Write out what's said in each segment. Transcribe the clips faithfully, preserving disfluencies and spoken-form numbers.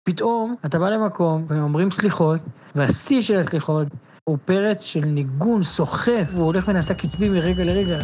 פתאום אתה בא למקום והם אומרים סליחות, והשיא של הסליחות הוא פרץ של ניגון סוחף, הוא הולך ונעשה קצבי מרגע לרגע.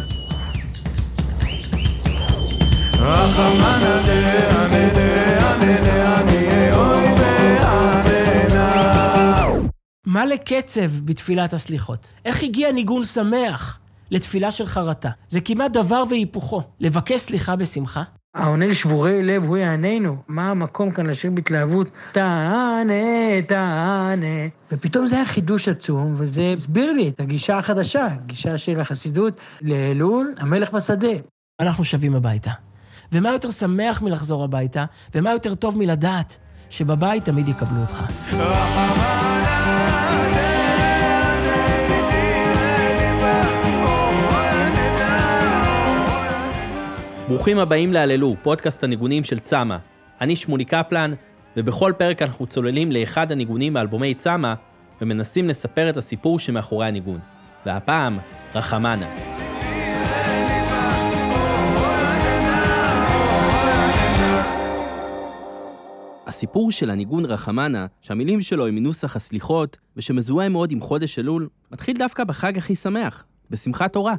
מה לקצב בתפילת הסליחות? איך הגיע ניגון שמח לתפילה של חרטה? זה כמעט דבר והיפוכו. לבקש סליחה בשמחה? העונה לשבורי לב הוא יעננו. מה המקום כאן לשיר בהתלהבות? תענה, תענה. ופתאום זה היה חידוש עצום, וזה הסביר לי את הגישה החדשה, הגישה של החסידות לאלול, המלך בשדה. אנחנו שבים הביתה. ומה יותר שמח מלחזור הביתה, ומה יותר טוב מלדעת שבבית תמיד יקבלו אותך. ברוכים הבאים להללו, פודקאסט הניגונים של צמה. אני שמולי קפלן, ובכל פרק אנחנו צוללים לאחד הניגונים מאלבומי צמה, ומנסים לספר את הסיפור שמאחורי הניגון. והפעם, רחמנה. הסיפור של הניגון רחמנה, שהמילים שלו הם מנוסח הסליחות, ושמזוהה מאוד עם חודש אלול, מתחיל דווקא בחג הכי שמח, בשמחת תורה.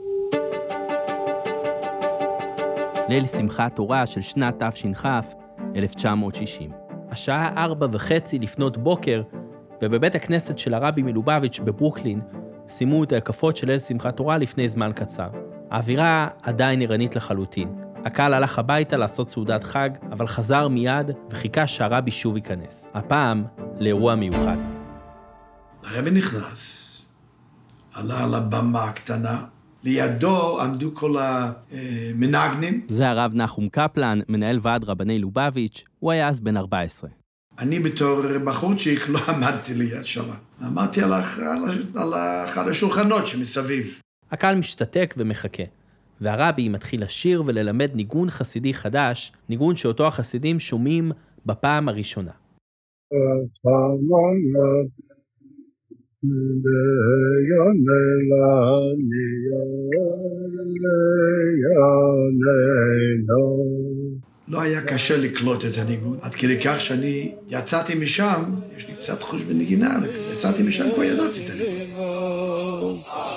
ליל שמחת תורה של שנת תש"כ, אלף תשע מאות שישים. השעה ארבע וחצי לפנות בוקר, ובבית הכנסת של הרבי מלובביץ' בברוקלין, שימו את ההקפות של ליל שמחת תורה לפני זמן קצר. האווירה עדיין ערנית לחלוטין. הקהל הלך הביתה לעשות סעודת חג, אבל חזר מיד וחיכה שהרבי שוב ייכנס. הפעם לאירוע מיוחד. הרבי נכנס, עלה על הבמה הקטנה, לידו עמדו כל המנגנים. זה הרב נחום קפלן, מנהל ועד רבני לובביץ', הוא היה אז בן ארבע עשרה. אני בתור בחורצ'יק לא עמדתי ליד שם. עמדתי על, הח... על אחד השולחנות שמסביב. הקהל משתתק ומחכה. והרבי מתחיל לשיר וללמד ניגון חסידי חדש, ניגון שאותו החסידים שומעים בפעם הראשונה. לא היה קשה לקלוט את הניגון, עד כדי כך שאני יצאתי משם, יש לי קצת חוש בנגינה, יצאתי משם כבר ידעתי את הניגון.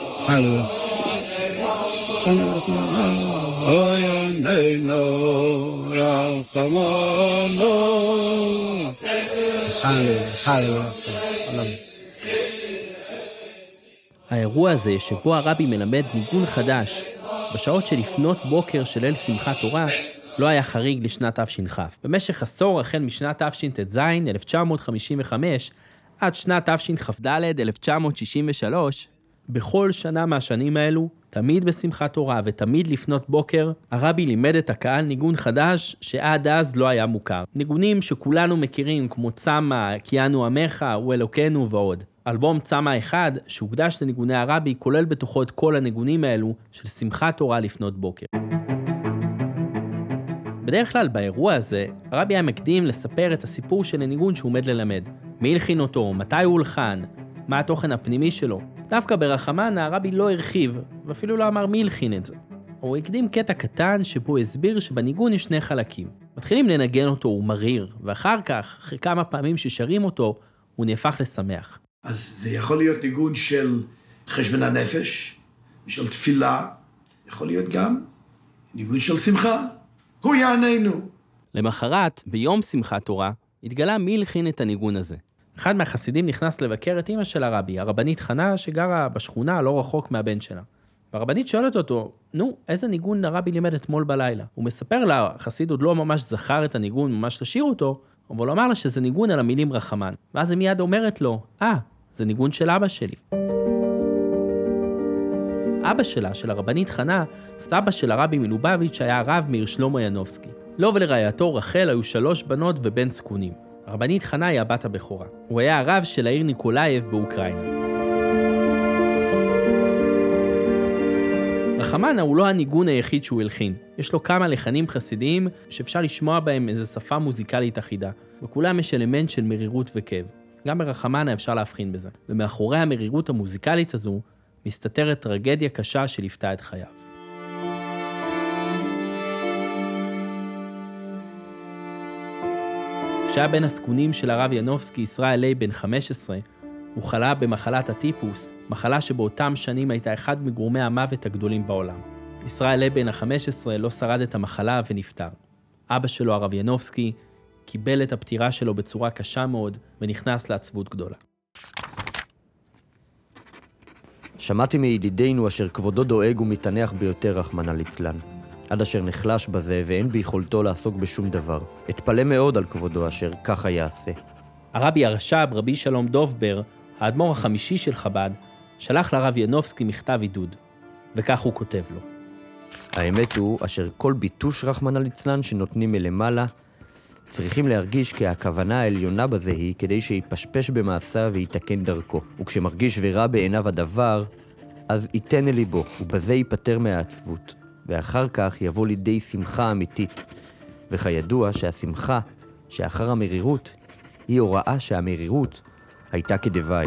האירוע הזה שבו הרבי מלמד ניגון חדש בשעות שלפנות בוקר של ליל שמחת תורה לא היה חריג לשנת תש"כ. במשך עשור החל משנת תשט"ז אלף תשע מאות חמישים וחמש עד שנת תשכ"ד אלף תשע מאות שישים ושלוש, בכל שנה מהשנים האלו, תמיד בשמחת תורה ותמיד לפנות בוקר, הרבי לימד את הקהל ניגון חדש שעד אז לא היה מוכר. ניגונים שכולנו מכירים כמו צמה, כי אנו עמך, הוא אלוקנו ועוד. אלבום צמה אחד שהוקדש לניגוני הרבי כולל בתוכו את כל הניגונים האלו של שמחת תורה לפנות בוקר. בדרך כלל באירוע הזה, הרבי היה מקדים לספר את הסיפור של הניגון שהוא עומד ללמד. מי הלחין אותו, מתי הוא הולחן, מה התוכן הפנימי שלו. דווקא ברחמנה הרבי לא הרחיב, ואפילו לא אמר מי הלחין את זה. הוא הקדים קטע קטן שבו הסביר שבניגון יש שני חלקים. מתחילים לנגן אותו, הוא מריר, ואחר כך, אחרי כמה פעמים ששרים אותו, הוא נהפך לשמח. אז זה יכול להיות ניגון של חשבון הנפש, של תפילה, יכול להיות גם ניגון של שמחה. הוא יעננו. למחרת, ביום שמחת תורה, התגלה מי הלחין את הניגון הזה. אחד מהחסידים נכנס לבקר את אמא של הרבי, הרבנית חנה שגרה בשכונה לא רחוק מהבן שלה. והרבנית שואלת אותו, נו, איזה ניגון הרבי לימד אתמול בלילה? הוא מספר לה, החסיד עוד לא ממש זכר את הניגון, ממש לשיר אותו, אבל הוא אמר לה שזה ניגון על המילים רחמן. ואז היא מיד אומרת לו, אה, זה ניגון של אבא שלי. אבא שלה, של הרבנית חנה, סבא של הרבי מלובביץ' היה הרב מאיר שלמה ינובסקי. לו ולרעייתו רחל היו שלוש בנות ובן זקונים. הרבנית חנה היא הבת הבכורה. הוא היה הרב של העיר ניקולאייב באוקראינה. רחמנה הוא לא הניגון היחיד שהוא הלחין. יש לו כמה לחנים חסידיים שאפשר לשמוע בהם איזו שפה מוזיקלית אחידה. וכולם יש אלמנט של מרירות וכאב. גם ברחמנה אפשר להבחין בזה. ומאחורי המרירות המוזיקלית הזו מסתתרת טרגדיה קשה שליוותה את חייו. כשהיה בן הסכונים של הרב ינובסקי, ישראל לייב בן חמש עשרה, הוא חלה במחלת הטיפוס, מחלה שבאותם שנים הייתה אחד מגורמי המוות הגדולים בעולם. ישראל לייב בן ה-חמש עשרה לא שרד את המחלה ונפטר. אבא שלו, הרב ינובסקי, קיבל את הפטירה שלו בצורה קשה מאוד ונכנס לעצבות גדולה. שמעתי מידידינו אשר כבודו דואג ומתענח ביותר רחמנא ליצלן, עד אשר נחלש בזה ואין ביכולתו לעסוק בשום דבר. אתפלא מאוד על כבודו אשר ככה יעשה. הרבי הרש"ב, רבי שלום דובבר, האדמו"ר החמישי של חב"ד, שלח לרב ינובסקי מכתב עידוד, וכך הוא כותב לו. האמת הוא אשר כל ביטוש רחמנא ליצלן שנותנים מלמעלה, צריכים להרגיש כי הכוונה העליונה בזה היא כדי שיפשפש במעשה ויתקן דרכו. וכשמרגיש ורע בעיניו הדבר, אז ייתן אל ליבו, ובזה ייפטר מהעצבות, ואחר כך יבוא לידי שמחה אמיתית. וכידוע שהשמחה שאחר המרירות היא הוראה שהמרירות הייתה כדוואי.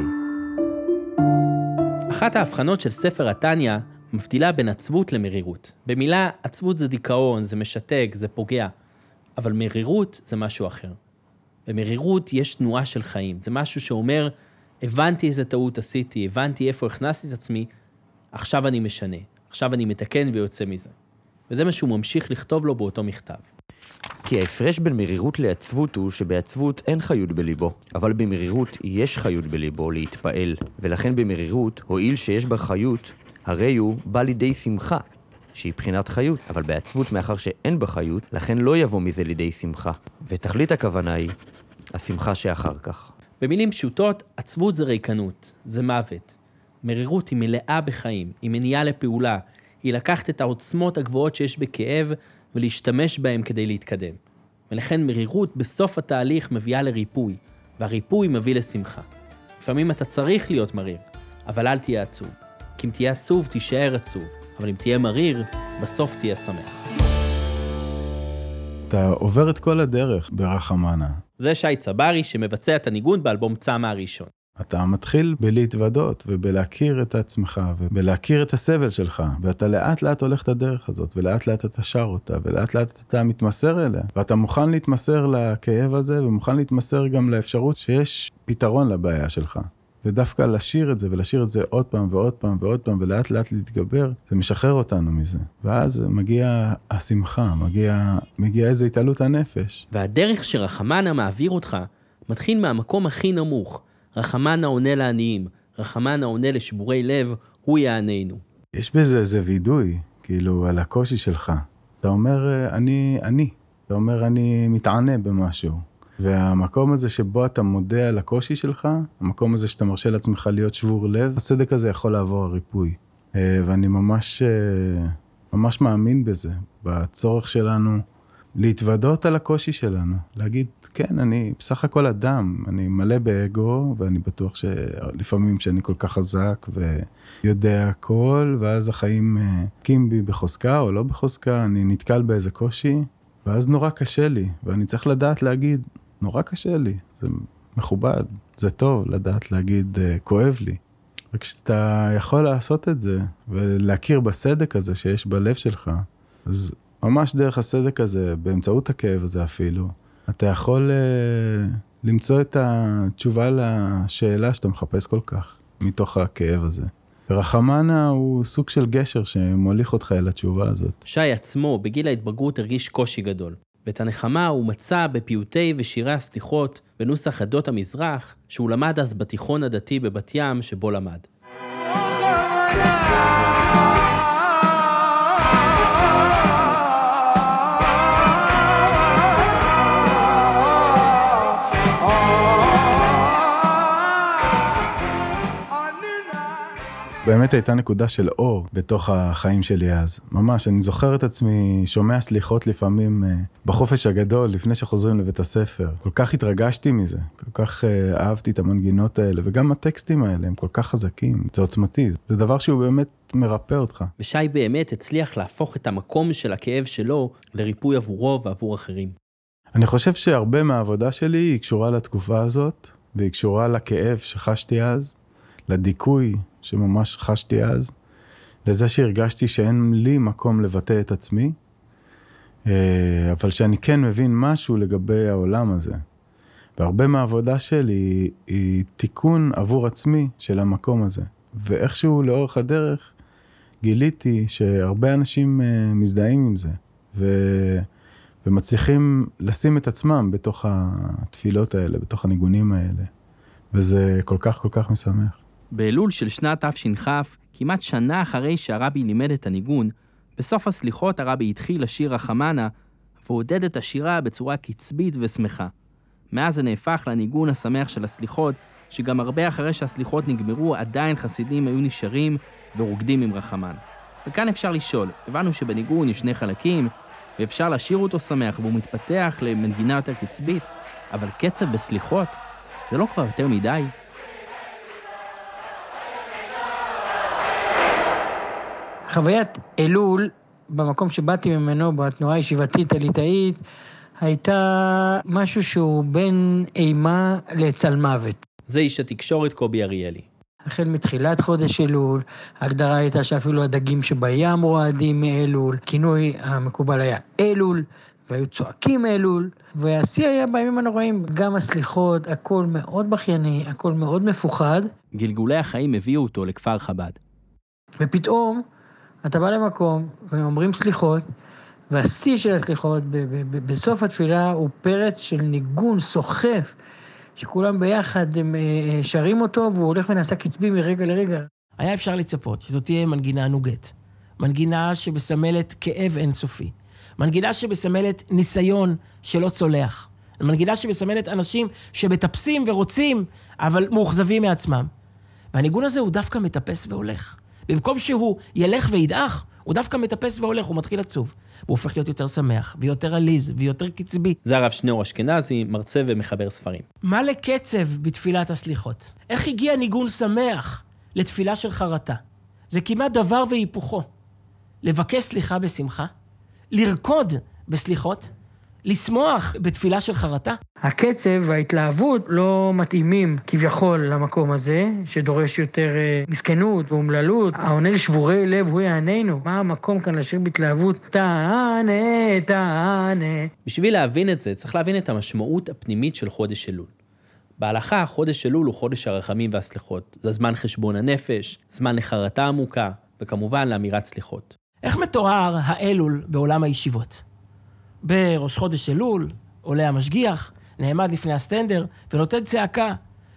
אחת ההבחנות של ספר התניא מבדילה בין עצבות למרירות. במילה, עצבות זה דיכאון, זה משתק, זה פוגע. אבל מרירות זה משהו אחר. במרירות יש תנועה של חיים. זה משהו שאומר, הבנתי איזה טעות עשיתי, הבנתי איפה הכנסתי את עצמי, עכשיו אני משנה, עכשיו אני מתקן ויוצא מזה. וזה מה שהוא ממשיך לכתוב לו באותו מכתב. כי ההפרש בין מרירות לעצבות הוא שבעצבות אין חיות בליבו, אבל במרירות יש חיות בליבו להתפעל, ולכן במרירות, הועיל שיש בה חיות, הרי הוא בא לידי שמחה, שהיא בחינת חיות, אבל בעצבות מאחר שאין בה חיות, לכן לא יבוא מזה לידי שמחה. ותכלית הכוונה היא, השמחה שאחר כך. במילים פשוטות, עצבות זה ריקנות, זה מוות. מרירות היא מלאה בחיים, היא מניעה לפעולה, היא לקחת את העוצמות הגבוהות שיש בכאב ולהשתמש בהם כדי להתקדם. ולכן מרירות בסוף התהליך מביאה לריפוי, והריפוי מביא לשמחה. לפעמים אתה צריך להיות מריר, אבל אל תהיה עצוב. כי אם תהיה עצוב, תישאר עצוב. אבל אם תהיה מריר, בסוף תהיה שמח. אתה עובר את כל הדרך ברחמנה. זה שי צברי שמבצע את הניגון באלבום צמא הראשון. אתה מתחיל בלהתוודות ובלהכיר את עצמך ובלהכיר את הסבל שלך, ואתה לאט לאט הולך את הדרך הזאת, ולאט לאט אתה שר אותה, ולאט לאט אתה מתמסר אליה, ואתה מוכן להתמסר לכאב הזה, ומוכן להתמסר גם לאפשרות שיש פתרון לבעיה שלך. ודווקא לשיר את זה, ולשיר את זה עוד פעם ועוד פעם ועוד פעם, ולאט לאט להתגבר, זה משחרר אותנו מזה. ואז מגיע השמחה, מגיע, מגיע איזו התעלות הנפש. והדרך שרחמנה מעביר אותך, מתחיל מהמקום הכי נמוך. רחמנה עונה לעניים, רחמנה עונה לשבורי לב, הוא יעננו. יש בזה איזה וידוי, כאילו, על הקושי שלך. אתה אומר, אני, אני. אתה אומר, אני מתענה במשהו. והמקום הזה שבו אתה מודה על הקושי שלך, המקום הזה שאתה מרשה לעצמך להיות שבור לב, הסדק הזה יכול לעבור הריפוי. ואני ממש, ממש מאמין בזה, בצורך שלנו להתוודות על הקושי שלנו, להגיד, כן, אני בסך הכל אדם, אני מלא באגו, ואני בטוח שלפעמים שאני כל כך חזק ויודע הכל, ואז החיים קים בי בחוזקה או לא בחוזקה, אני נתקל באיזה קושי, ואז נורא קשה לי, ואני צריך לדעת להגיד, נורא קשה לי, זה מכובד, זה טוב לדעת להגיד, כואב לי. וכשאתה יכול לעשות את זה, ולהכיר בסדק הזה שיש בלב שלך, אז ממש דרך הסדק הזה, באמצעות הכאב הזה אפילו, אתה יכול uh, למצוא את התשובה לשאלה שאתה מחפש כל כך, מתוך הכאב הזה. ורחמנה הוא סוג של גשר שמוליך אותך אל התשובה הזאת. שי עצמו, בגיל ההתבגרות, הרגיש קושי גדול. ואת הנחמה הוא מצא בפיוטי ושירי הסליחות בנוסח עדות המזרח, שהוא למד אז בתיכון הדתי בבת ים שבו למד. באמת הייתה נקודה של אור בתוך החיים שלי אז. ממש, אני זוכר את עצמי, שומע סליחות לפעמים בחופש הגדול, לפני שחוזרים לבית הספר. כל כך התרגשתי מזה, כל כך אהבתי את המנגינות האלה, וגם הטקסטים האלה הם כל כך חזקים, זה עוצמתי. זה דבר שהוא באמת מרפא אותך. ושי באמת הצליח להפוך את המקום של הכאב שלו לריפוי עבורו ועבור אחרים. אני חושב שהרבה מהעבודה שלי היא קשורה לתקופה הזאת, והיא קשורה לכאב שחשתי אז, לדיכוי שממש חשתי אז, לזה שהרגשתי שאין לי מקום לבטא את עצמי, אבל שאני כן מבין משהו לגבי העולם הזה. והרבה מהעבודה שלי היא תיקון עבור עצמי של המקום הזה. ואיכשהו לאורך הדרך גיליתי שהרבה אנשים מזדהים עם זה, ו... ומצליחים לשים את עצמם בתוך התפילות האלה, בתוך הניגונים האלה. וזה כל כך כל כך משמח. באלול של שנת תש"כ, כמעט שנה אחרי שהרבי לימד את הניגון, בסוף הסליחות הרבי התחיל לשיר רחמנה, ועודד את השירה בצורה קצבית ושמחה. מאז זה נהפך לניגון השמח של הסליחות, שגם הרבה אחרי שהסליחות נגמרו, עדיין חסידים היו נשארים ורוקדים עם רחמנה. וכאן אפשר לשאול, הבנו שבניגון יש שני חלקים, ואפשר לשיר אותו שמח, והוא מתפתח למנגינה יותר קצבית, אבל קצב בסליחות, זה לא כבר יותר מדי. חוויית אלול, במקום שבאתי ממנו, בתנועה הישיבתית הליטאית, הייתה משהו שהוא בין אימה לצלמוות. זה איש התקשורת קובי אריאלי. החל מתחילת חודש אלול, ההגדרה הייתה שאפילו הדגים שבים רועדים מאלול, כינוי המקובל היה אלול, והיו צועקים אלול, והשיא היה בימים הנוראים, גם הסליחות, הכל מאוד בכייני, הכל מאוד מפוחד. גלגולי החיים הביאו אותו לכפר חב"ד. ופתאום אתה בא למקום ואומרים סליחות, והשיא של הסליחות ב- ב- ב- בסוף התפילה הוא פרץ של ניגון סוחף, שכולם ביחד הם שרים אותו, והוא הולך ונעשה קצבי מרגע לרגע. היה אפשר לצפות שזאת תהיה מנגינה נוגת. מנגינה שבסמלת כאב אינסופי. מנגינה שבסמלת ניסיון שלא צולח. מנגינה שבסמלת אנשים שמטפסים ורוצים, אבל מאוכזבים מעצמם. והניגון הזה הוא דווקא מטפס והולך. במקום שהוא ילך וידעך, הוא דווקא מטפס והולך, הוא מתחיל עצוב. הוא הופך להיות יותר שמח, ויותר עליז, ויותר קצבי. זה הרב שניאור אשכנזי, מרצה ומחבר ספרים. מה לקצב בתפילת הסליחות? איך הגיע ניגון שמח לתפילה של חרטה? זה כמעט דבר והיפוכו. לבקש סליחה בשמחה, לרקוד בסליחות, לשמוח בתפילה של חרטה. הקצב וההתלהבות לא מתאימים כביכול למקום הזה, שדורש יותר מסכנות ואומללות. העונה לשבורי לב הוא יעננו. מה המקום כאן לשיר בהתלהבות? תענה, תענה. בשביל להבין את זה, צריך להבין את המשמעות הפנימית של חודש אלול. בהלכה, חודש אלול הוא חודש הרחמים והסליחות. זה זמן חשבון הנפש, זמן לחרטה עמוקה, וכמובן לאמירת סליחות. איך מתואר האלול בעולם הישיבות? בראש חודש אלול עולה המשגיח, נעמד לפני הסטנדר ונותן צעקה,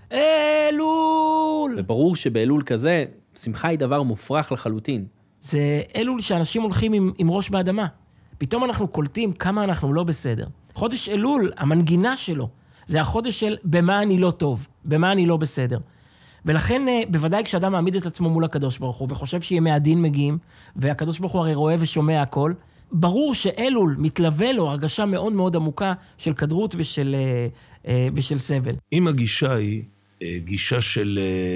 אלול! וברור שבאלול כזה, שמחה היא דבר מופרך לחלוטין. זה אלול שאנשים הולכים עם, עם ראש באדמה. פתאום אנחנו קולטים כמה אנחנו לא בסדר. חודש אלול, המנגינה שלו, זה החודש של במה אני לא טוב, במה אני לא בסדר. ולכן בוודאי כשאדם מעמיד את עצמו מול הקדוש ברוך הוא וחושב שימי הדין מגיעים, והקדוש ברוך הוא הרי רואה ושומע הכל, ברור שאלול מתלווה לו הרגשה מאוד מאוד עמוקה של כדרות ושל, ושל סבל. אם הגישה היא גישה של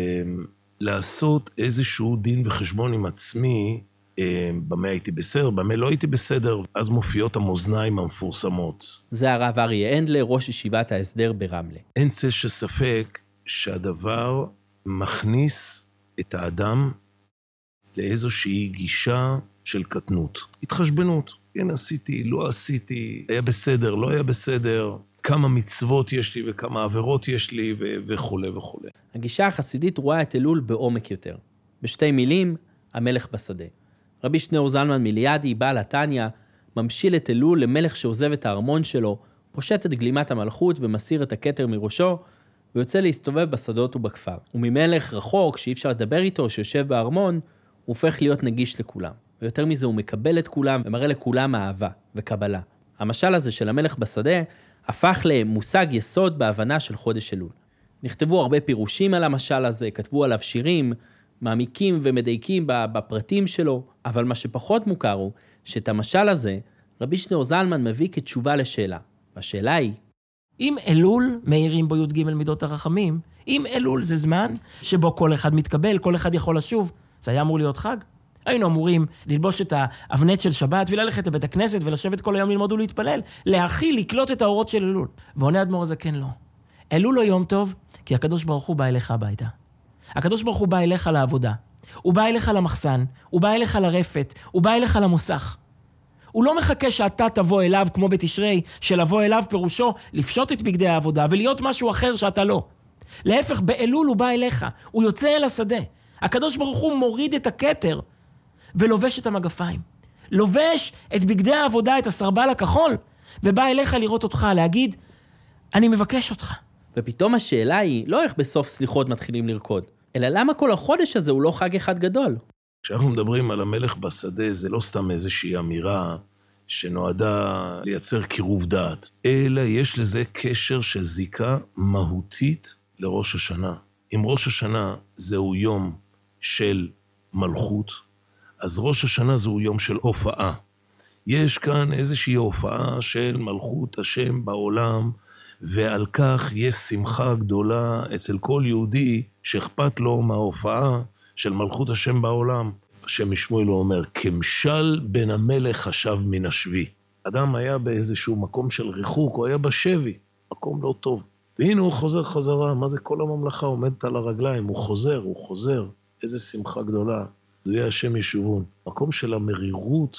לעשות איזשהו דין וחשבון עם עצמי, במה הייתי בסדר, במה לא הייתי בסדר, אז מופיעות המאזניים המפורסמות. זה הרב אריה הנדלר, ראש ישיבת ההסדר ברמלה. אין צל שספק שהדבר מכניס את האדם לאיזושהי גישה של קטנות. התחשבנות. כן, עשיתי, לא עשיתי, היה בסדר, לא היה בסדר, כמה מצוות יש לי וכמה עבירות יש לי ו- וכו' וכו'. הגישה החסידית רואה את אלול בעומק יותר. בשתי מילים, המלך בשדה. רבי שניאור זלמן מיליאדי, בעל התניא, ממשיל את אלול למלך שעוזב את הארמון שלו, פושט את גלימת המלכות ומסיר את הכתר מראשו, ויוצא להסתובב בשדות ובכפר. וממלך רחוק, שאי אפשר לדבר איתו, שיושב בארמון, הוא הופך להיות נגיש לכולם. ויותר מזה הוא מקבל את כולם ומראה לכולם אהבה וקבלה. המשל הזה של המלך בשדה הפך למושג יסוד בהבנה של חודש אלול. נכתבו הרבה פירושים על המשל הזה, כתבו עליו שירים, מעמיקים ומדייקים בפרטים שלו, אבל מה שפחות מוכר הוא שאת המשל הזה רבי שניאור זלמן מביא כתשובה לשאלה. והשאלה היא, אם אלול מאירים בו י"ג מידות הרחמים, אם אלול זה זמן שבו כל אחד מתקבל, כל אחד יכול לשוב, זה היה אמור להיות חג? היינו אמורים ללבוש את האבנט של שבת וללכת לבית הכנסת ולשבת כל היום ללמוד ולהתפלל, להכיל, לקלוט את האורות של אלול. ועונה אדמו"ר הזקן לא. אלול לא יום טוב, כי הקדוש ברוך הוא בא אליך הביתה. הקדוש ברוך הוא בא אליך לעבודה. הוא בא אליך למחסן, הוא בא אליך לרפת, הוא בא אליך למוסך. הוא לא מחכה שאתה תבוא אליו כמו בתשרי, שלבוא אליו פירושו לפשוט את בגדי העבודה ולהיות משהו אחר שאתה לא. להפך, באלול הוא בא אליך, הוא יוצא אל השדה. הקדוש ברוך הוא מוריד את הכתר ולובש את המגפיים. לובש את בגדי העבודה, את הסרבל הכחול, ובא אליך לראות אותך, להגיד, אני מבקש אותך. ופתאום השאלה היא לא איך בסוף סליחות מתחילים לרקוד, אלא למה כל החודש הזה הוא לא חג אחד גדול? כשאנחנו מדברים על המלך בשדה, זה לא סתם איזושהי אמירה שנועדה לייצר קירוב דעת, אלא יש לזה קשר של זיקה מהותית לראש השנה. אם ראש השנה זהו יום של מלכות, אז ראש השנה זהו יום של הופעה. יש כאן איזושהי הופעה של מלכות השם בעולם, ועל כך יש שמחה גדולה אצל כל יהודי שאכפת לו מההופעה של מלכות השם בעולם. השם משמואל אומר, כמשל בן המלך חשב מן השבי. אדם היה באיזשהו מקום של ריחוק, הוא היה בשבי, מקום לא טוב. והנה הוא חוזר חזרה, מה זה כל הממלכה עומדת על הרגליים, הוא חוזר, הוא חוזר. איזה שמחה גדולה, דודי השם ישובון. מקום של המרירות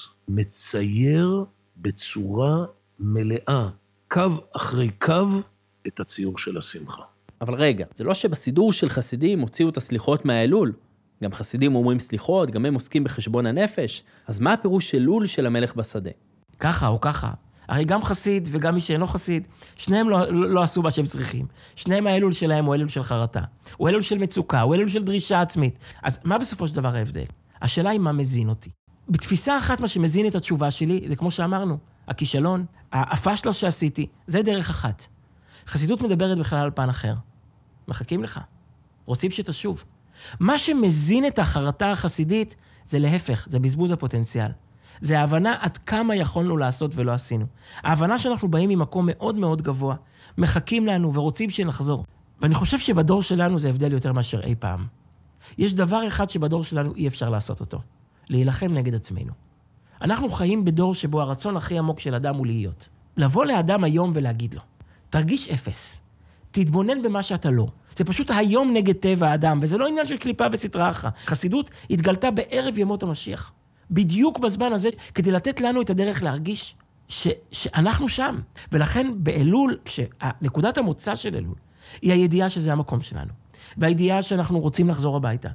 מצייר בצורה מלאה, קו אחרי קו, את הציור של השמחה. אבל רגע, זה לא שבסידור של חסידים הוציאו את הסליחות מהאלול. גם חסידים אומרים סליחות, גם הם עוסקים בחשבון הנפש. אז מה הפירוש של לול של המלך בשדה? ככה או ככה. הרי גם חסיד וגם מי שאינו חסיד, שניהם לא, לא, לא עשו מה שהם צריכים. שניהם האלול שלהם הוא אלול של חרטה. הוא אלול של מצוקה, הוא אלול של דרישה עצמית. אז מה בסופו של דבר ההבדל? השאלה היא מה מזין אותי. בתפיסה אחת מה שמזין את התשובה שלי, זה כמו שאמרנו, הכישלון, הפשלה שעשיתי, זה דרך אחת. חסידות מדברת בכלל על פן אחר. מחכים לך. רוצים שתשוב. מה שמזין את החרטה החסידית, זה להפך, זה בזבוז הפוטנציאל. זה ההבנה עד כמה יכולנו לעשות ולא עשינו. ההבנה שאנחנו באים ממקום מאוד מאוד גבוה, מחכים לנו ורוצים שנחזור. ואני חושב שבדור שלנו זה הבדל יותר מאשר אי פעם. יש דבר אחד שבדור שלנו אי אפשר לעשות אותו. להילחם נגד עצמנו. אנחנו חיים בדור שבו הרצון הכי עמוק של אדם הוא להיות. לבוא לאדם היום ולהגיד לו, תרגיש אפס. תתבונן במה שאתה לא. זה פשוט היום נגד טבע האדם, וזה לא עניין של קליפה וסטרה אחת. חסידות התגלתה בערב ימות המשיח. בדיוק בזמן הזה, כדי לתת לנו את הדרך להרגיש ש, שאנחנו שם. ולכן באלול, כשנקודת המוצא של אלול, היא הידיעה שזה המקום שלנו. והידיעה שאנחנו רוצים לחזור הביתה.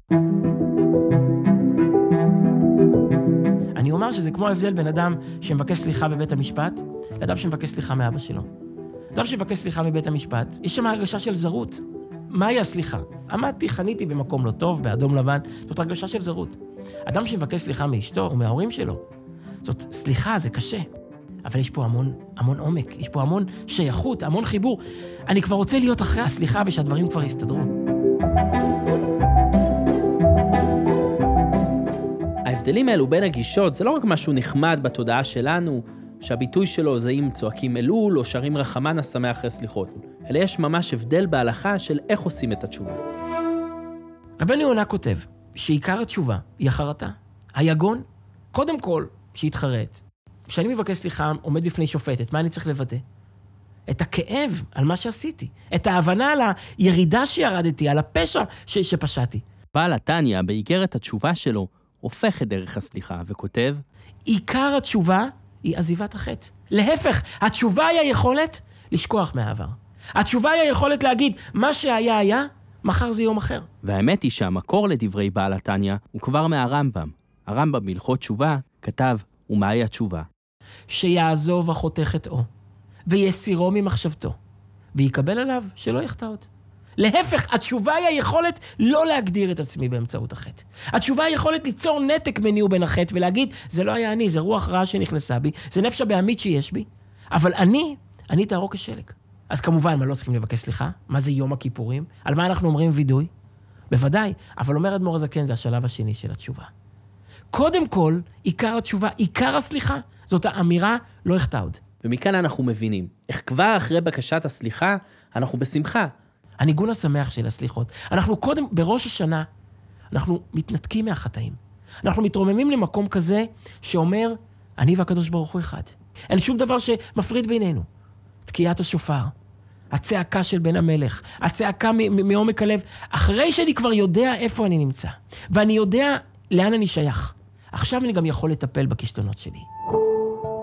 אני אומר שזה כמו ההבדל בין אדם שמבקש סליחה בבית המשפט, לאדם שמבקש סליחה מאבא שלו. אדם שמבקש סליחה מבית המשפט, יש שם הרגשה של זרות. מהי הסליחה? עמדתי, חניתי במקום לא טוב, באדום לבן, זאת הרגשה של זרות. אדם שמבקש סליחה מאשתו או מההורים שלו, זאת סליחה, זה קשה. אבל יש פה המון, המון עומק, יש פה המון שייכות, המון חיבור. אני כבר רוצה להיות אחרי הסליחה ושהדברים כבר יסתדרו. ההבדלים האלו בין הגישות זה לא רק משהו נחמד בתודעה שלנו, שהביטוי שלו זה אם צועקים אלול או שרים רחמן השמח אחרי סליחות, אלא יש ממש הבדל בהלכה של איך עושים את התשובה. רבנו יונה כותב שעיקר התשובה היא החרטה. היגון, קודם כל, שיתחרט. כשאני מבקש סליחה, עומד בפני שופטת, מה אני צריך לוודא? את הכאב על מה שעשיתי, את ההבנה על הירידה שירדתי, על הפשע ש- שפשעתי. בעל התניא, באיגרת התשובה שלו, הופך את דרך הסליחה וכותב, עיקר התשובה היא עזיבת החטא. להפך, התשובה היא היכולת לשכוח מהעבר. התשובה היא היכולת להגיד, מה שהיה היה, מחר זה יום אחר. והאמת היא שהמקור לדברי בעל התניא הוא כבר מהרמב"ם. הרמב"ם בהלכות תשובה כתב, ומהי התשובה? שיעזוב החוטא חטאו, ויסירו ממחשבתו, ויקבל עליו שלא יחטא עוד. להפך, התשובה היא היכולת לא להגדיר את עצמי באמצעות החטא. התשובה היא היכולת ליצור נתק ביני ובין החטא, ולהגיד, זה לא היה אני, זה רוח רעה שנכנסה בי, זה נפש הבעמית שיש בי, אבל אני, אני תערוק כשלג. אז כמובן, מה לא צריכים לבקש סליחה? מה זה יום הכיפורים? על מה אנחנו אומרים וידוי? בוודאי, אבל אומר אדמו"ר הזקן, זה השלב השני של התשובה. קודם כל, עיקר התשובה, עיקר הסליחה, זאת האמירה, לא יחטא עוד. ומכאן אנחנו מבינים, איך כבר אחרי בקשת הסליחה, אנחנו בשמחה. הניגון השמח של הסליחות. אנחנו קודם, בראש השנה, אנחנו מתנתקים מהחטאים. אנחנו מתרוממים למקום כזה שאומר, אני והקדוש ברוך הוא אחד. אין שום דבר שמפריד בינינו. תקיעת השופר, הצעקה של בן המלך, הצעקה מעומק הלב, אחרי שאני כבר יודע איפה אני נמצא, ואני יודע לאן אני שייך. עכשיו אני גם יכול לטפל בכישלונות שלי.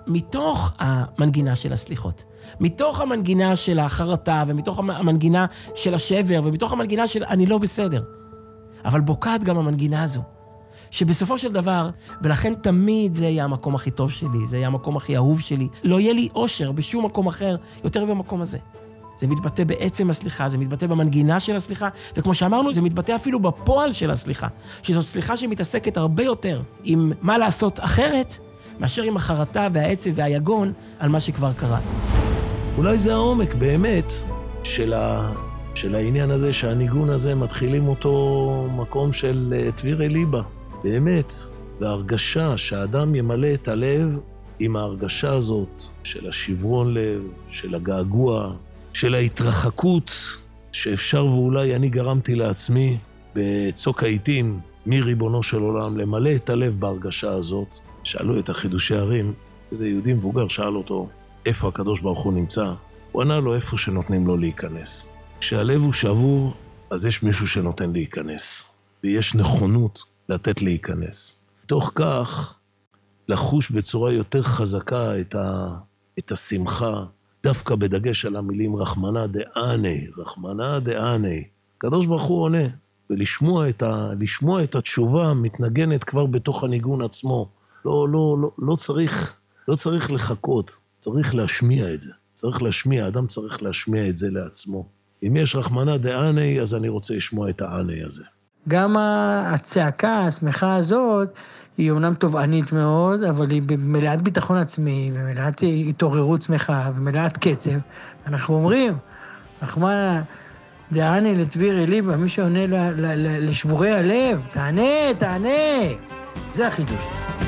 מתוך המנגינה של הסליחות. מתוך המנגינה של החרטה, ומתוך המנגינה של השבר, ומתוך המנגינה של אני לא בסדר. אבל בוקעת גם המנגינה הזו. שבסופו של דבר, ולכן תמיד זה יהיה המקום הכי טוב שלי, זה יהיה המקום הכי אהוב שלי. לא יהיה לי אושר בשום מקום אחר, יותר במקום הזה. זה מתבטא בעצם הסליחה, זה מתבטא במנגינה של הסליחה, וכמו שאמרנו, זה מתבטא אפילו בפועל של הסליחה, שזאת סליחה שמתעסקת הרבה יותר עם מה לעשות אחרת, מאשר עם החרטה והעצב והיגון על מה שכבר קרה. אולי זה העומק באמת של, ה... של העניין הזה, שהניגון הזה מתחילים אותו מקום של תבירי ליבה. באמת, וההרגשה שהאדם ימלא את הלב עם ההרגשה הזאת של השברון לב, של הגעגוע, של ההתרחקות שאפשר ואולי אני גרמתי לעצמי בצוק העיתים מריבונו של עולם, למלא את הלב בהרגשה הזאת. שאלו את החידושי הרים, איזה יהודי מבוגר שאל אותו, איפה הקדוש ברוך הוא נמצא? הוא ענה לו איפה שנותנים לו להיכנס. כשהלב הוא שבור, אז יש מישהו שנותן להיכנס, ויש נכונות לתת להיכנס. תוך כך, לחוש בצורה יותר חזקה את, ה, את השמחה, דווקא בדגש על המילים רחמנה דעני, רחמנה דעני. הקדוש ברוך הוא עונה, ולשמוע את, ה, לשמוע את התשובה מתנגנת כבר בתוך הניגון עצמו. לא, לא, לא, לא צריך, לא צריך לחכות, צריך להשמיע את זה. צריך להשמיע, האדם צריך להשמיע את זה לעצמו. אם יש רחמנה דעני, אז אני רוצה לשמוע את העני הזה. גם הצעקה, השמחה הזאת, היא אומנם תובענית מאוד, אבל היא במלאת ביטחון עצמי, ומלאת התעוררות שמחה, ומלאת קצב. אנחנו אומרים, רחמנה דעני לתבירי ליבה, מי שעונה לשבורי הלב, תענה, תענה. זה החידוש.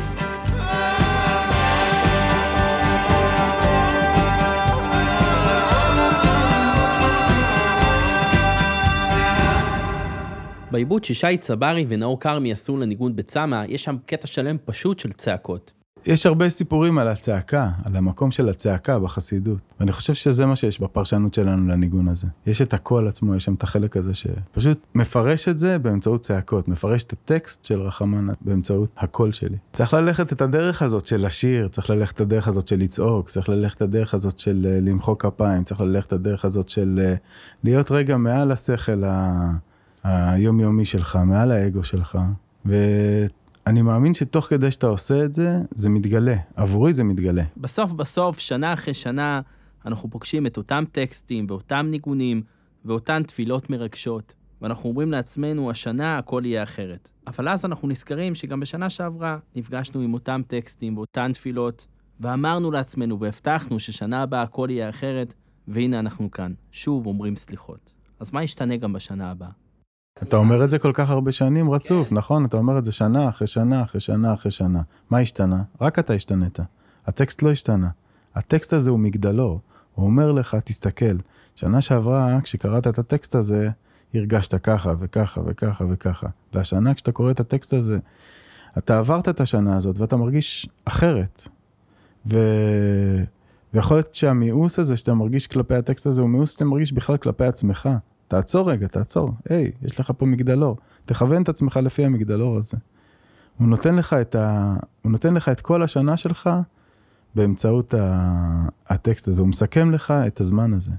בעיבוד ששי צברי ונאור כרמי עשו לניגון בצמא, יש שם קטע שלם פשוט של צעקות. יש הרבה סיפורים על הצעקה, על המקום של הצעקה בחסידות. ואני חושב שזה מה שיש בפרשנות שלנו לניגון הזה. יש את הקול עצמו, יש שם את החלק הזה שפשוט מפרש את זה באמצעות צעקות, מפרש את הטקסט של רחמנה באמצעות הקול שלי. צריך ללכת את הדרך הזאת של לשיר, צריך ללכת את הדרך הזאת של לצעוק, צריך ללכת את הדרך הזאת של למחוא כפיים, צריך ללכת את הדרך הזאת של להיות רגע מעל השכל ה... היומיומי שלך, מעל האגו שלך, ואני מאמין שתוך כדי שאתה עושה את זה, זה מתגלה, עבורי זה מתגלה. בסוף בסוף, שנה אחרי שנה, אנחנו פוגשים את אותם טקסטים ואותם ניגונים ואותן תפילות מרגשות, ואנחנו אומרים לעצמנו, השנה הכל יהיה אחרת. אבל אז אנחנו נזכרים שגם בשנה שעברה נפגשנו עם אותם טקסטים ואותן תפילות, ואמרנו לעצמנו והבטחנו ששנה הבאה הכל יהיה אחרת, והנה אנחנו כאן, שוב אומרים סליחות. אז מה ישתנה גם בשנה הבאה? אתה אומר את זה כל כך הרבה שנים רצוף, נכון? אתה אומר את זה שנה אחרי שנה אחרי שנה אחרי שנה. מה השתנה? רק אתה השתנית. הטקסט לא השתנה. הטקסט הזה הוא מגדלור. הוא אומר לך, תסתכל. שנה שעברה, כשקראת את הטקסט הזה, הרגשת ככה וככה וככה וככה. והשנה, כשאתה קורא את הטקסט הזה, אתה עברת את השנה הזאת ואתה מרגיש אחרת. ו... ויכול להיות שהמיאוס הזה שאתה מרגיש כלפי הטקסט הזה, הוא מיאוס שאתה מרגיש בכלל כלפי עצמך. תעצור רגע, תעצור. היי, יש לך פה מגדלור. תכוון את עצמך לפי המגדלור הזה. הוא נותן לך את ה... הוא נותן לך את כל השנה שלך באמצעות ה... הטקסט הזה. הוא מסכם לך את הזמן הזה.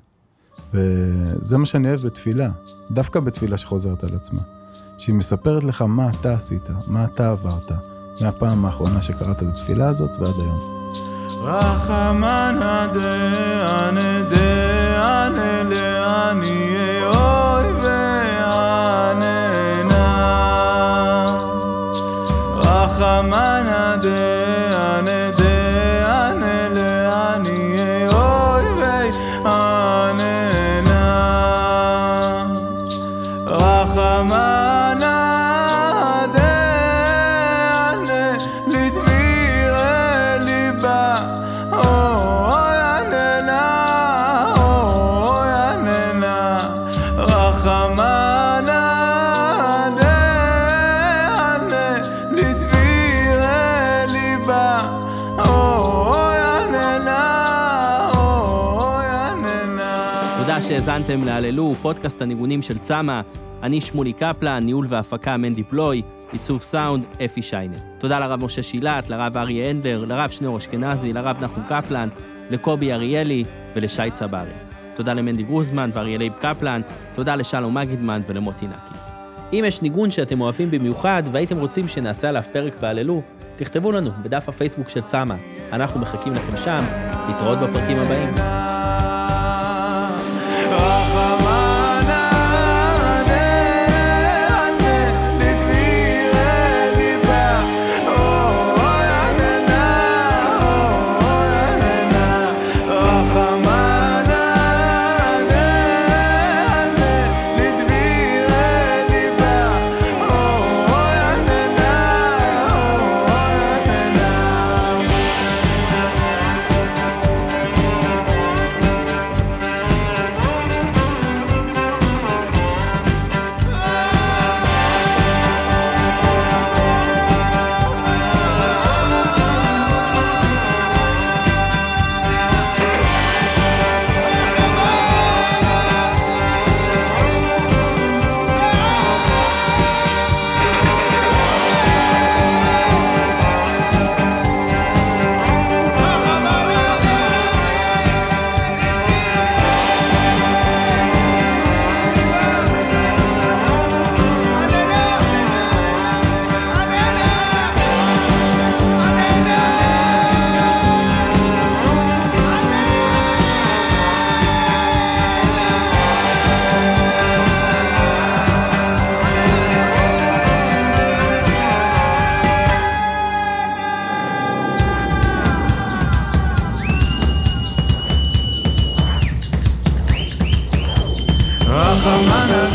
וזה מה שאני אוהב בתפילה. דווקא בתפילה שחוזרת על עצמה. שהיא מספרת לך מה אתה עשית, מה אתה עברת. מהפעם האחרונה שקראת את התפילה הזאת ועד היום. רחמנה דעני דעני לעני אוי ועננה רחמנה דעני דעני לעני אוי ועננה רחמנה דעני לתבירי ליבה שהזנתם להללו, פודקאסט הניגונים של צמא. אני שמולי קפלן, ניהול והפקה מנדי פלוי. עיצוב סאונד, אפי שיינר. תודה לרב משה שילת, לרב אריה הנדלר, לרב שניאור אשכנזי, לרב נחום קפלן, לקובי אריאלי ולשי צברי. תודה למנדי גרוזמן ואריאלי קפלן, תודה לשלום מגידמן ולמוטי נקי. אם יש ניגון שאתם אוהבים במיוחד והייתם רוצים שנעשה עליו פרק בהללו, תכתבו לנו בדף הפייסבוק של צמה. אנחנו מחכים לכם שם, להתראות בפרקים הבאים. רחמן